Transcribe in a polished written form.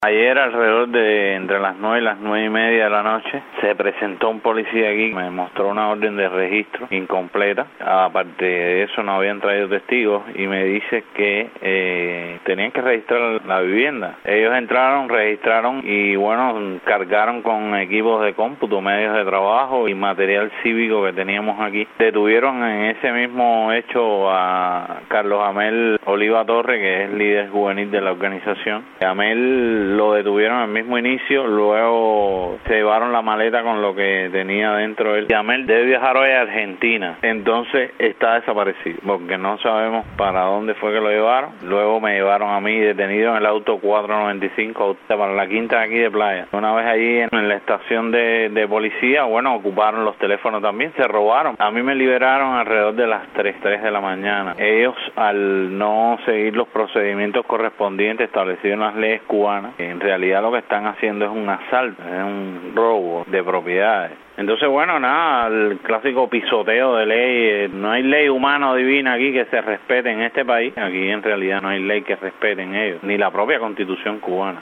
Ayer alrededor de entre las 9 y las 9:30 de la noche se presentó un policía aquí, me mostró una orden de registro incompleta. Aparte de eso no habían traído testigos y me dice que tenían que registrar la vivienda. Ellos entraron, registraron y bueno, cargaron con equipos de cómputo, medios de trabajo y material cívico que teníamos aquí. Detuvieron en ese mismo hecho a Carlos Amel Oliva Torre, que es líder juvenil de la organización. Amel lo detuvieron al mismo inicio, luego se llevaron la maleta con lo que tenía dentro él. Amel debe viajar hoy a Argentina, entonces está desaparecido, porque no sabemos para dónde fue que lo llevaron. Luego me llevaron a mí detenido en el auto 495 para la quinta aquí de Playa. Una vez allí en la estación de policía, bueno, ocuparon los teléfonos también, se robaron. A mí me liberaron alrededor de las 3 de la mañana. Ellos, al no seguir los procedimientos correspondientes establecidos en las leyes cubanas, en realidad lo que están haciendo es un asalto, es un robo de propiedades. Entonces, bueno, nada, el clásico pisoteo de ley. No hay ley humana o divina aquí que se respete en este país. Aquí en realidad no hay ley que respeten ellos, ni la propia Constitución cubana.